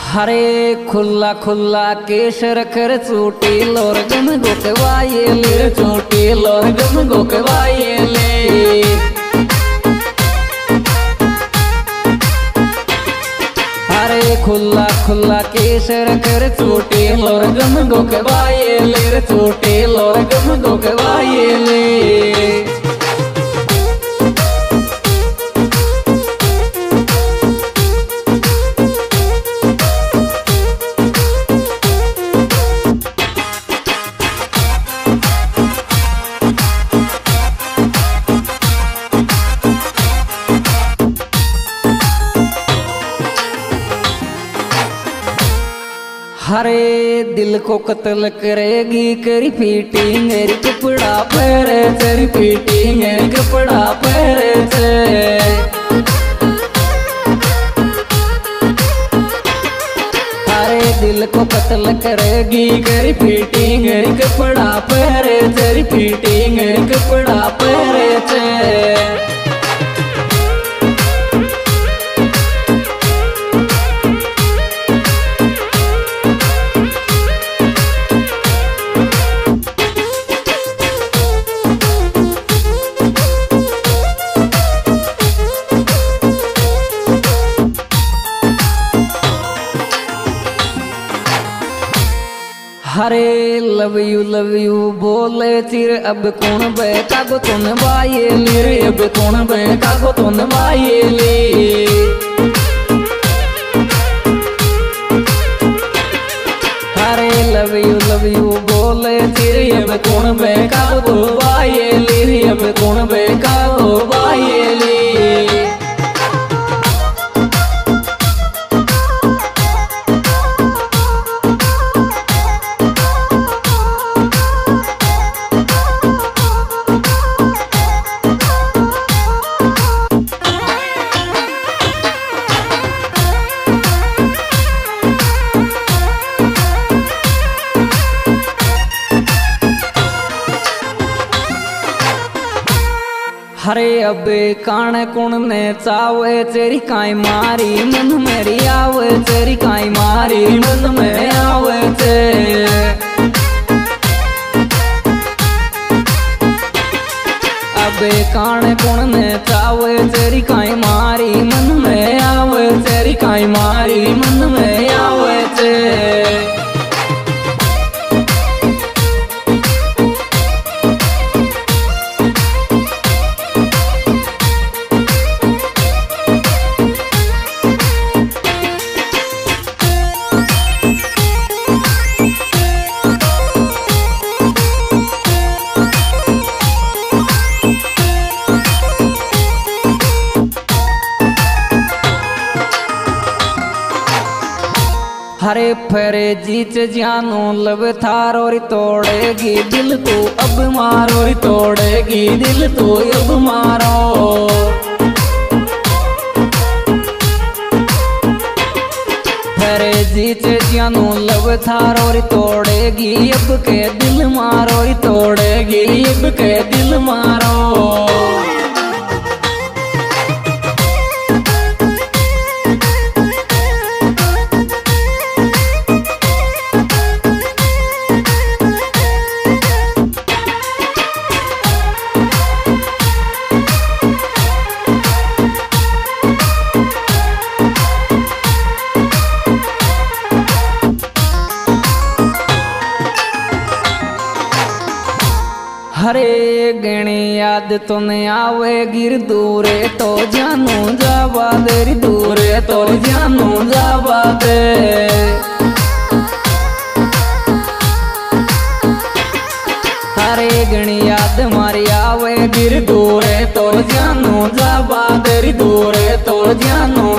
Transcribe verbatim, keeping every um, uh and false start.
हरे खुला खुला केशर कर चोटी लोर गम गोकवाये ले चोटी लोर गम गोकवाये ले। हरे खुला खुला केशर कर चोटी लोर गम गोकवाये ले चोटी लोर गम गोकवाये ले। हरे दिल को कत्ल करेगी करी फिटिंग मेरी कपड़ा पहरे तेरी फिटिंग मेरी कपड़ा पहरे से। हरे दिल को कत्ल करेगी करी फिटिंग मेरी कपड़ा पहरे तेरी फिटिंग मेरी कपड़ा पहरे से। हरे लव यू लव यू बोले चिर अब कौन बैठा गो तुम बाये ले अब कौन बैठा गो तुम बाये ले। हरे लव यू लव यू बोले चिर अब कौन बैठा गो बाये ले अब कौन बैठा गो बाये ले। हरे अब कान कुण ने चावे तेरी काई मारी मन मेरी आवे तेरी काई मारी मन में आवे ते। अब कान कुण ने चावे तेरी काई मारी मन में आवे तेरी काई मारी मन में आवे ते। हरे फरे जीच जानो लब थारो री तोड़ेगी दिल तो अब मारो री तोड़ेगी दिल तो अब मारो। फरे जीच जानो लब थारो री तोड़ेगी अब के दिल मारो री तोड़ेगी अब के दिल मारो। हरे गणी याद तो न आवे गिर दूरे तो जानू जावा देरी दूरे तो जानू जावा दे। हरे गणी याद मारी आवे गिर दूरे तो जानू जावा देरी दूरे तो जानू